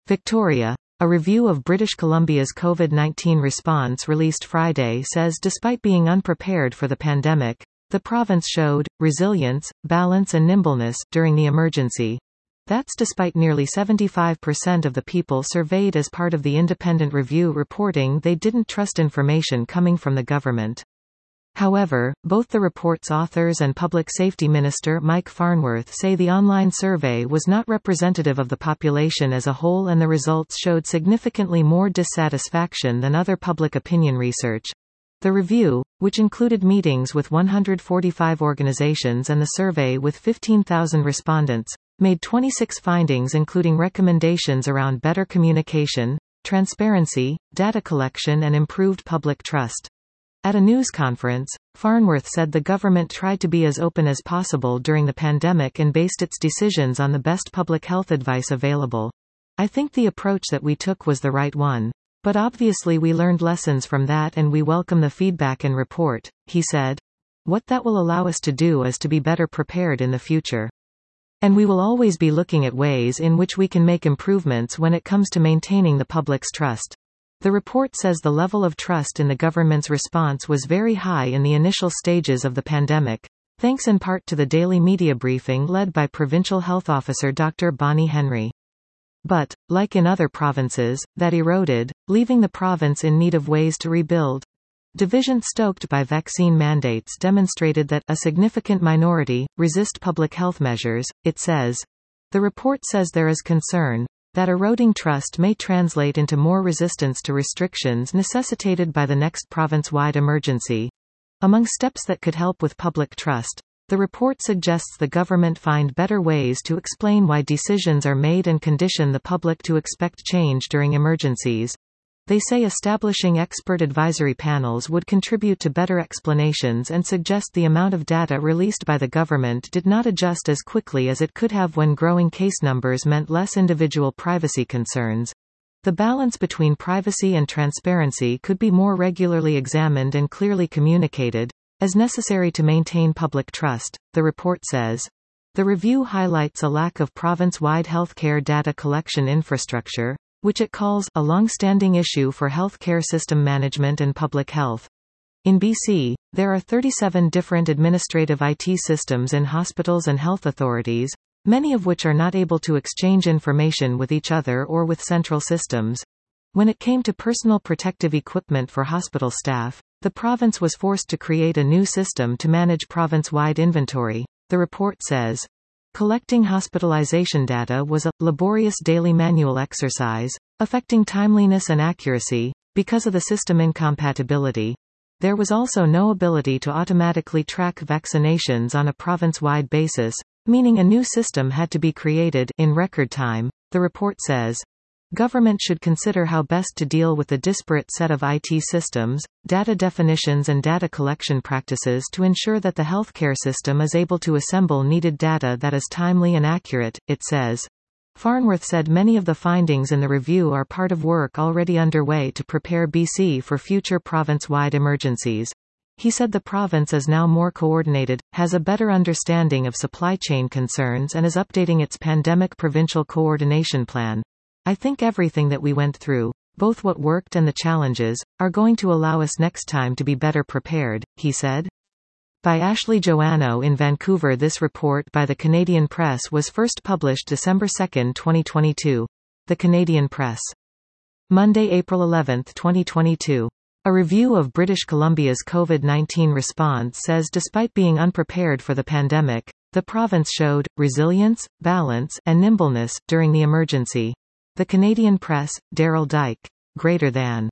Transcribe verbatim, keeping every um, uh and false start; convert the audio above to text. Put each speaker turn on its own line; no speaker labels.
Victoria. A review of British Columbia's COVID nineteen response released Friday says despite being unprepared for the pandemic, the province showed resilience, balance and nimbleness during the emergency. That's despite nearly seventy-five percent of the people surveyed as part of the independent review reporting they didn't trust information coming from the government. However, both the report's authors and Public Safety Minister Mike Farnworth say the online survey was not representative of the population as a whole and the results showed significantly more dissatisfaction than other public opinion research. The review, which included meetings with one hundred forty-five organizations and the survey with fifteen thousand respondents, made twenty-six findings including recommendations around better communication, transparency, data collection and improved public trust. At a news conference, Farnworth said the government tried to be as open as possible during the pandemic and based its decisions on the best public health advice available. I think the approach that we took was the right one. But obviously we learned lessons from that and we welcome the feedback and report, he said. What that will allow us to do is to be better prepared in the future. And we will always be looking at ways in which we can make improvements when it comes to maintaining the public's trust. The report says the level of trust in the government's response was very high in the initial stages of the pandemic, thanks in part to the daily media briefing led by Provincial Health Officer Doctor Bonnie Henry. But, like in other provinces, that eroded, leaving the province in need of ways to rebuild. Division stoked by vaccine mandates demonstrated that a significant minority resist public health measures, it says. The report says there is concern that eroding trust may translate into more resistance to restrictions necessitated by the next province-wide emergency. Among steps that could help with public trust, the report suggests the government find better ways to explain why decisions are made and condition the public to expect change during emergencies. They say establishing expert advisory panels would contribute to better explanations and suggest the amount of data released by the government did not adjust as quickly as it could have when growing case numbers meant less individual privacy concerns. The balance between privacy and transparency could be more regularly examined and clearly communicated, as necessary to maintain public trust, the report says. The review highlights a lack of province-wide healthcare data collection infrastructure, which it calls a long-standing issue for healthcare system management and public health. In B C, there are thirty-seven different administrative I T systems in hospitals and health authorities, many of which are not able to exchange information with each other or with central systems. When it came to personal protective equipment for hospital staff, the province was forced to create a new system to manage province-wide inventory, the report says. Collecting hospitalization data was a laborious daily manual exercise, affecting timeliness and accuracy, because of the system incompatibility. There was also no ability to automatically track vaccinations on a province-wide basis, meaning a new system had to be created in record time, the report says. Government should consider how best to deal with the disparate set of I T systems, data definitions and data collection practices to ensure that the healthcare system is able to assemble needed data that is timely and accurate, it says. Farnworth said many of the findings in the review are part of work already underway to prepare B C for future province-wide emergencies. He said the province is now more coordinated, has a better understanding of supply chain concerns and is updating its pandemic provincial coordination plan. I think everything that we went through, both what worked and the challenges, are going to allow us next time to be better prepared, he said. By Ashley Joannou in Vancouver. This report by the Canadian Press was first published December second, twenty twenty-two. The Canadian Press. Monday, April eleventh, twenty twenty-two. A review of British Columbia's COVID nineteen response says despite being unprepared for the pandemic, the province showed resilience, balance, and nimbleness during the emergency. The Canadian Press, Daryl Dyke. Greater than.